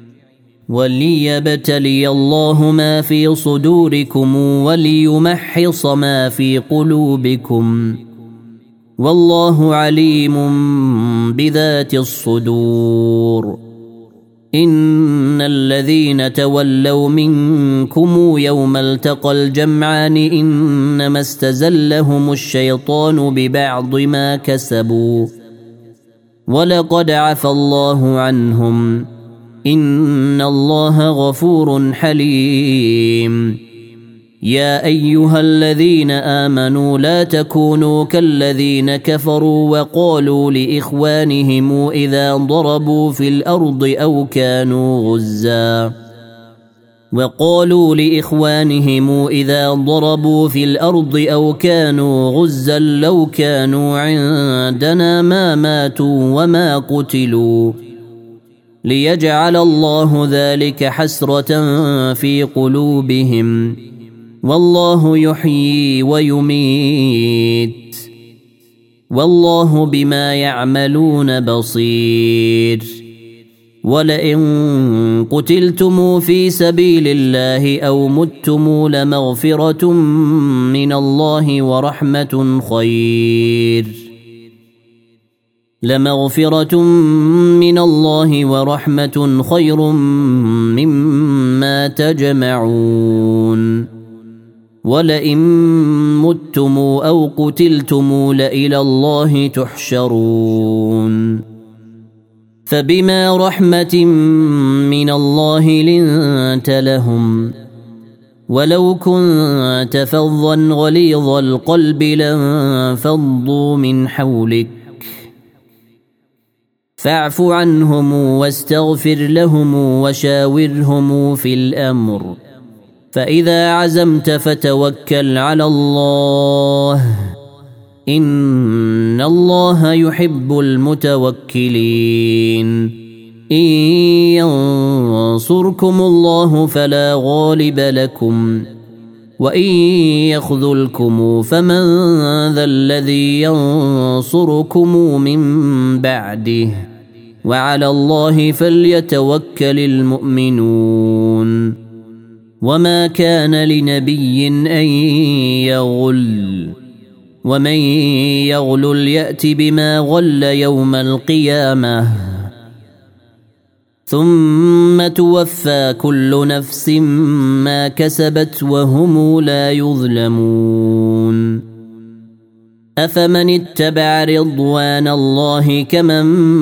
وليبتلي الله ما في صدوركم وليمحص ما في قلوبكم والله عليم بذات الصدور إن الذين تولوا منكم يوم التقى الجمعان إنما استزلهم الشيطان ببعض ما كسبوا ولقد عفى الله عنهم إن الله غفور حليم يا أيها الذين آمنوا لا تكونوا كالذين كفروا وقالوا لإخوانهم إذا ضربوا في الأرض أو كانوا غزا وقالوا لإخوانهم إذا ضربوا في الأرض أو كانوا غزا لو كانوا عندنا ما ماتوا وما قتلوا ليجعل الله ذلك حسرة في قلوبهم والله يحيي ويميت والله بما يعملون بصير ولئن قتلتم في سبيل الله أو متم لمغفرة من الله ورحمة خير لمغفرة من الله ورحمة خير مما تجمعون ولئن متم أو قتلتم لإلى الله تحشرون فبما رحمة من الله لنت لهم ولو كنت فظا غليظ القلب لانفضوا من حولك فاعف عنهم واستغفر لهم وشاورهم في الأمر فإذا عزمت فتوكل على الله إن الله يحب المتوكلين إن ينصركم الله فلا غالب لكم وإن يخذلكم فمن ذا الذي ينصركم من بعده وعلى الله فليتوكل المؤمنون وما كان لنبي أن يغل ومن يغل يأت بما غل يوم القيامة ثم توفى كل نفس ما كسبت وهم لا يظلمون أفمن اتبع رضوان الله كمن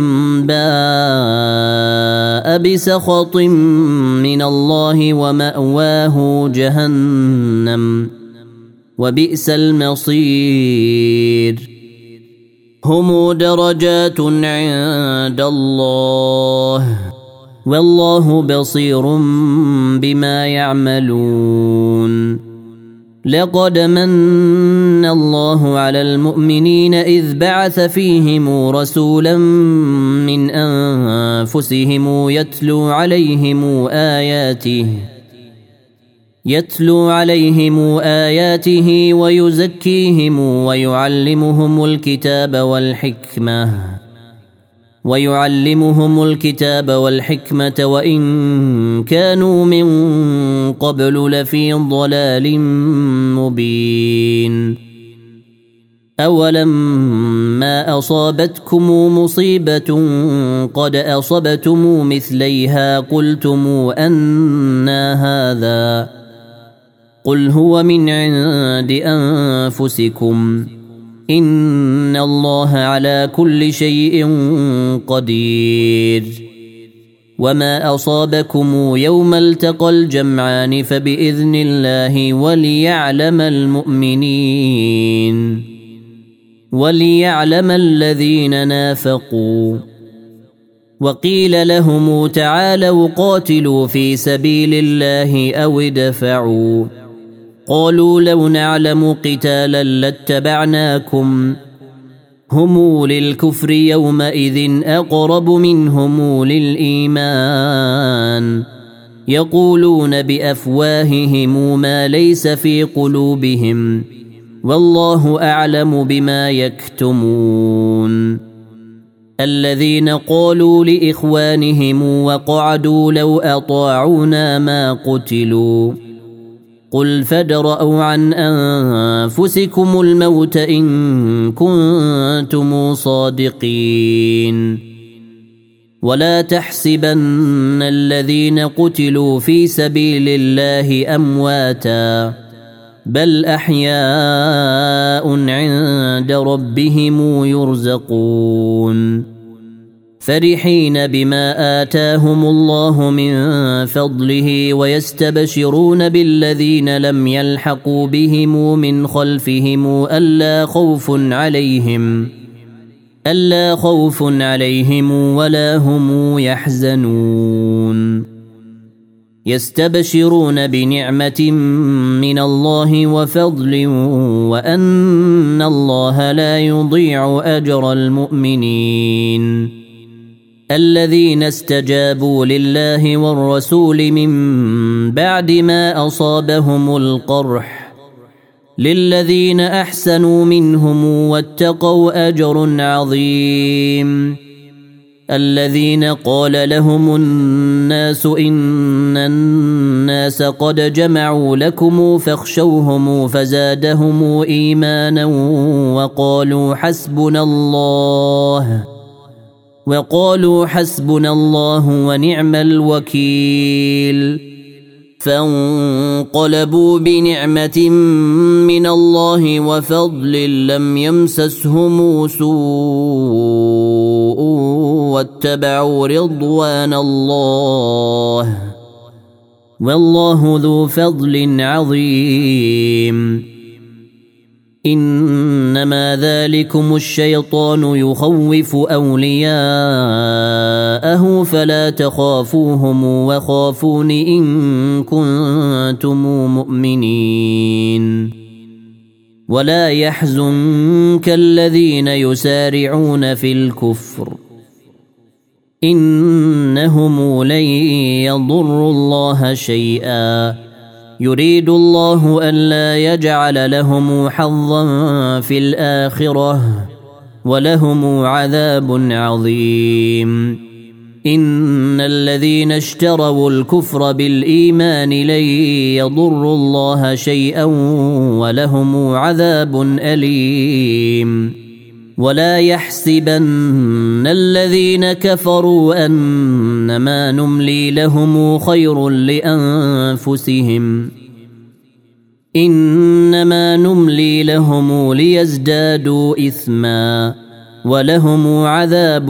باء بسخط من الله ومأواه جهنم وبئس المصير هم درجات عند الله والله بصير بما يعملون لقد من الله على المؤمنين إذ بعث فيهم رسولا من أنفسهم يتلو عليهم آياته يتلو عليهم آياته ويزكيهم ويعلمهم الكتاب والحكمة ويعلمهم الكتاب والحكمة وإن كانوا من قبل لفي ضلال مبين أولما أصابتكم مصيبة قد أصبتم مثليها قلتم أنى هذا قل هو من عند أنفسكم إن الله على كل شيء قدير وما أصابكم يوم التقى الجمعان فبإذن الله وليعلم المؤمنين وليعلم الذين نافقوا وقيل لهم تعالوا قاتلوا في سبيل الله أو ادفعوا قالوا لو نعلم قتالا لاتبعناكم هم للكفر يومئذ أقرب منهم للإيمان يقولون بأفواههم ما ليس في قلوبهم والله أعلم بما يكتمون الذين قالوا لإخوانهم وقعدوا لو أطاعونا ما قتلوا قل فادرءوا عن أنفسكم الموت إن كنتم صادقين ولا تحسبن الذين قتلوا في سبيل الله أمواتا بل أحياء عند ربهم يرزقون فرحين بما آتاهم الله من فضله ويستبشرون بالذين لم يلحقوا بهم من خلفهم ألا خوف عليهم ألا خوف عليهم ولا هم يحزنون يستبشرون بنعمة من الله وفضل وأن الله لا يضيع أجر المؤمنين الذين استجابوا لله والرسول من بعد ما أصابهم القرح للذين أحسنوا منهم واتقوا أجر عظيم الذين قال لهم الناس إن الناس قد جمعوا لكم فاخشوهم فزادهم إيمانا وقالوا حسبنا الله وقالوا حسبنا الله ونعم الوكيل فانقلبوا بنعمة من الله وفضل لم يمسسهم سوء واتبعوا رضوان الله والله ذو فضل عظيم إنما ذلكم الشيطان يخوف أولياءه فلا تخافوهم وخافون إن كنتم مؤمنين ولا يحزنك الذين يسارعون في الكفر إنهم لن يضروا الله شيئا يريد الله ألا يجعل لهم حظا في الآخرة ولهم عذاب عظيم إن الذين اشتروا الكفر بالإيمان لن يضروا الله شيئا ولهم عذاب أليم ولا يحسبن الذين كفروا أنما نملي لهم خير لأنفسهم إنما نملي لهم ليزدادوا إثما ولهم عذاب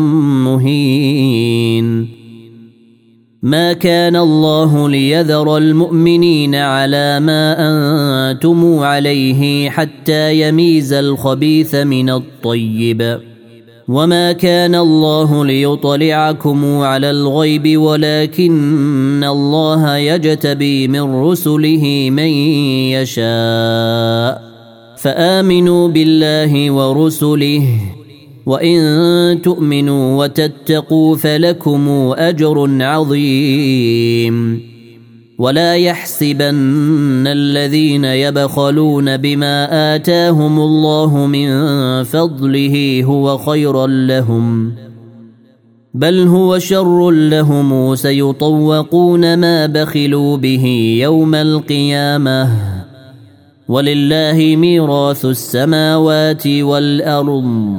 مهين ما كان الله ليذر المؤمنين على ما أنتم عليه حتى يميز الخبيث من الطيب وما كان الله ليطلعكم على الغيب ولكن الله يجتبي من رسله من يشاء فآمنوا بالله ورسله وإن تؤمنوا وتتقوا فلكم أجر عظيم ولا يحسبن الذين يبخلون بما آتاهم الله من فضله هو خيرا لهم بل هو شر لهم سيطوقون ما بخلوا به يوم القيامة ولله ميراث السماوات والأرض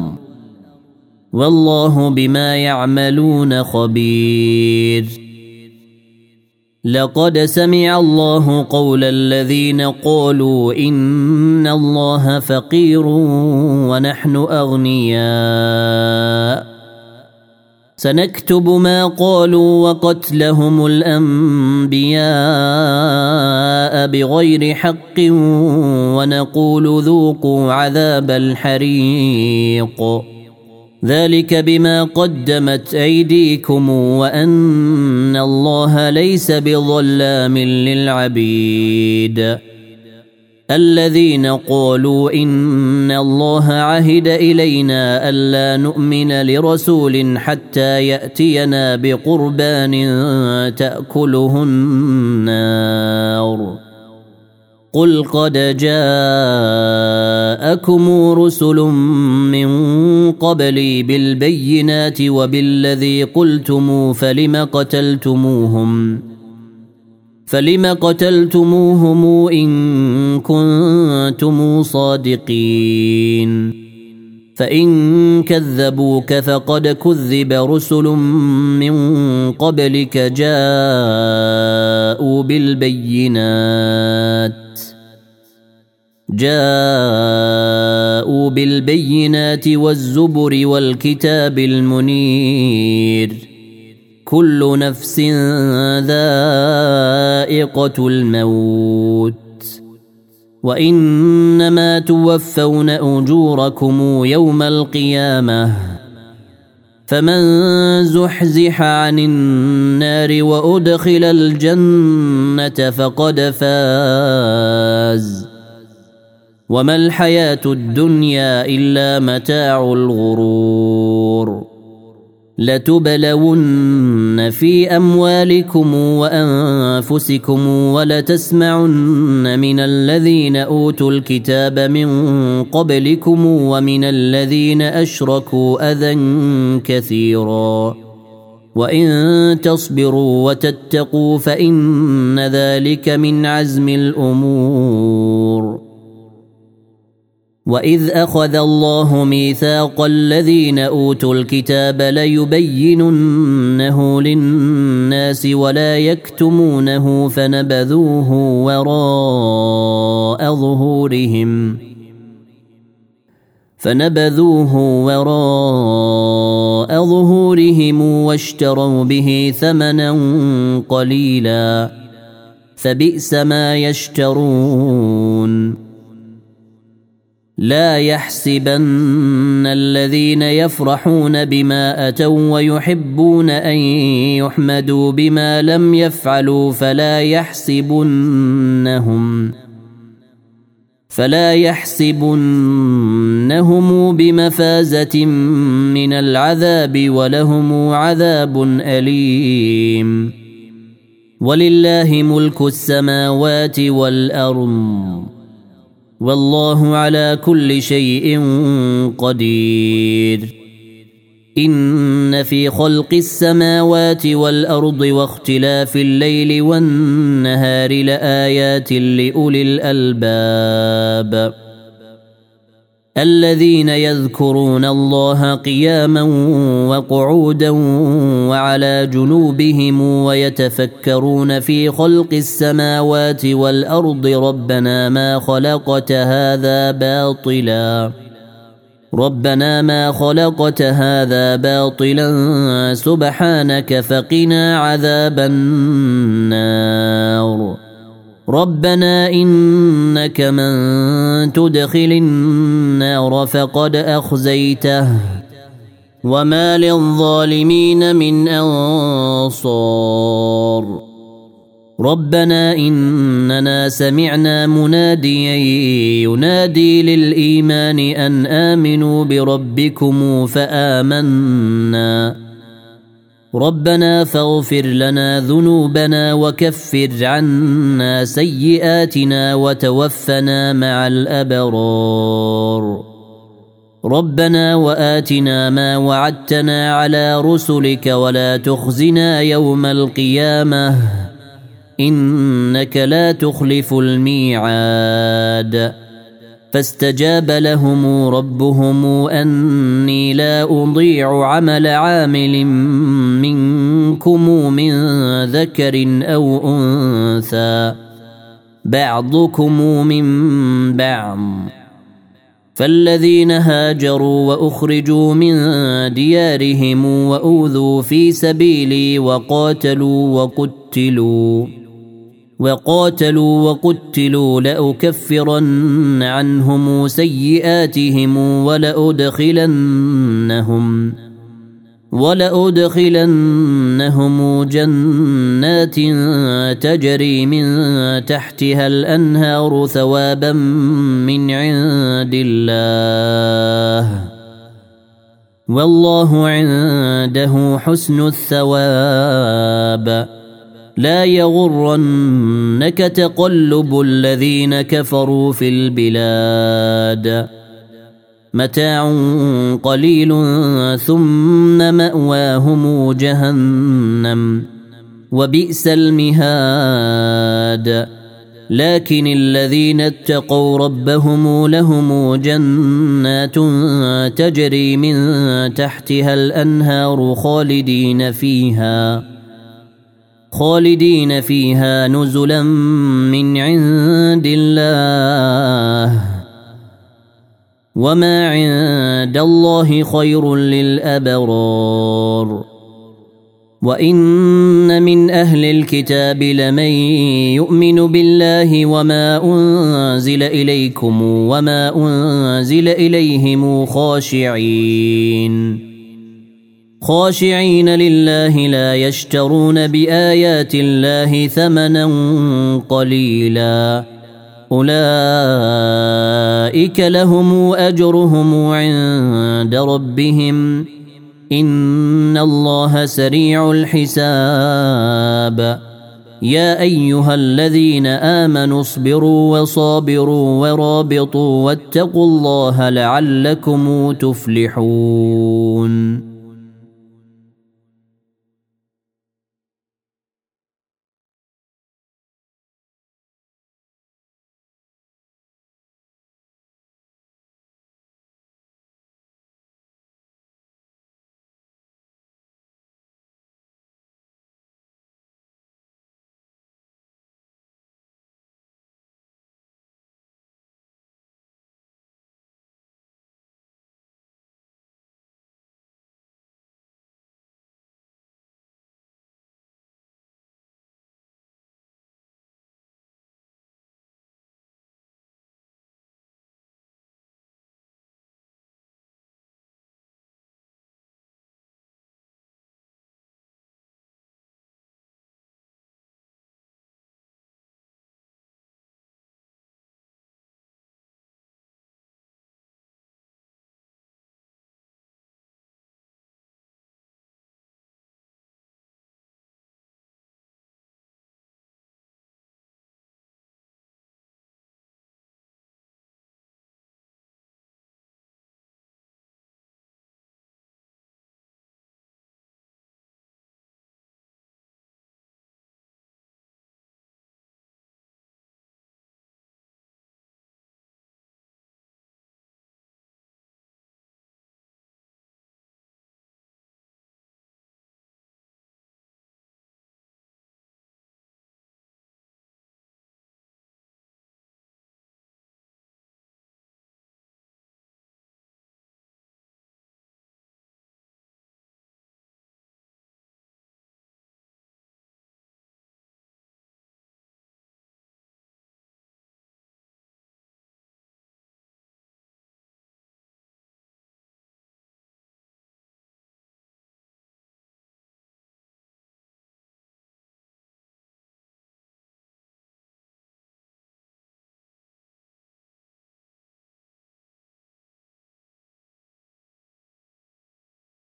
والله بما يعملون خبير لقد سمع الله قول الذين قالوا إن الله فقير ونحن أغنياء سنكتب ما قالوا وقتلهم الأنبياء بغير حق ونقول ذوقوا عذاب الحريق ذلك بما قدمت أيديكم وأن الله ليس بظلام للعبيد الذين قالوا إن الله عهد إلينا ألا نؤمن لرسول حتى يأتينا بقربان تأكله النار قل قد جاءكم رسل من قبلي بالبينات وبالذي قلتم فلم قتلتموهم فلم قتلتموهم إن كنتم صادقين فإن كذبوك فقد كذب رسل من قبلك جاءوا بالبينات جاءوا بالبينات والزبر والكتاب المنير كل نفس ذائقة الموت وإنما توفون أجوركم يوم القيامة فمن زحزح عن النار وأدخل الجنة فقد فاز وما الحياة الدنيا إلا متاع الغرور لتبلون في أموالكم وأنفسكم ولتسمعن من الذين أوتوا الكتاب من قبلكم ومن الذين أشركوا أذى كثيرا وإن تصبروا وتتقوا فإن ذلك من عزم الأمور وإذ أخذ الله ميثاق الذين أوتوا الكتاب ليبيننه للناس ولا يكتمونه فنبذوه وراء ظهورهم فنبذوه وراء ظهورهم واشتروا به ثمنا قليلا فبئس ما يشترون لا يحسبن الذين يفرحون بما أتوا ويحبون أن يحمدوا بما لم يفعلوا فلا يحسبنهم فلا يحسبنهم بمفازة من العذاب ولهم عذاب أليم ولله ملك السماوات والأرض والله على كل شيء قدير إن في خلق السماوات والأرض واختلاف الليل والنهار لآيات لأولي الألباب الذين يذكرون الله قياما وقعودا وعلى جنوبهم ويتفكرون في خلق السماوات والأرض ربنا ما خلقت هذا باطلا ربنا ما خلقت هذا باطلا سبحانك فقنا عذاب النار ربنا إنك من تدخل النار فقد أخزيته وما للظالمين من أنصار ربنا إننا سمعنا مناديا ينادي للإيمان أن آمنوا بربكم فآمنا ربنا فاغفر لنا ذنوبنا وكفر عنا سيئاتنا وتوفنا مع الأبرار ربنا وآتنا ما وعدتنا على رسلك ولا تخزنا يوم القيامة إنك لا تخلف الميعاد فاستجاب لهم ربهم أني لا أضيع عمل عامل منكم من ذكر أو أنثى بعضكم من بعض فالذين هاجروا وأخرجوا من ديارهم وأوذوا في سبيلي وقاتلوا وقتلوا وقاتلوا وقتلوا لأكفرن عنهم سيئاتهم ولأدخلنهم ولأدخلنهم جنات تجري من تحتها الأنهار ثوابا من عند الله والله عنده حسن الثواب لا يغرنك تقلب الذين كفروا في البلاد متاع قليل ثم مأواهم جهنم وبئس المهاد لكن الذين اتقوا ربهم لهم جنات تجري من تحتها الأنهار خالدين فيها خالدين فيها نزلا من عند الله وما عند الله خير للأبرار وإن من أهل الكتاب لمن يؤمن بالله وما أنزل إليكم وما أنزل إليهم خاشعين خاشعين لله لا يشترون بآيات الله ثمنا قليلا أولئك لهم أجرهم عند ربهم إن الله سريع الحساب يا أيها الذين آمنوا اصبروا وصابروا ورابطوا واتقوا الله لعلكم تفلحون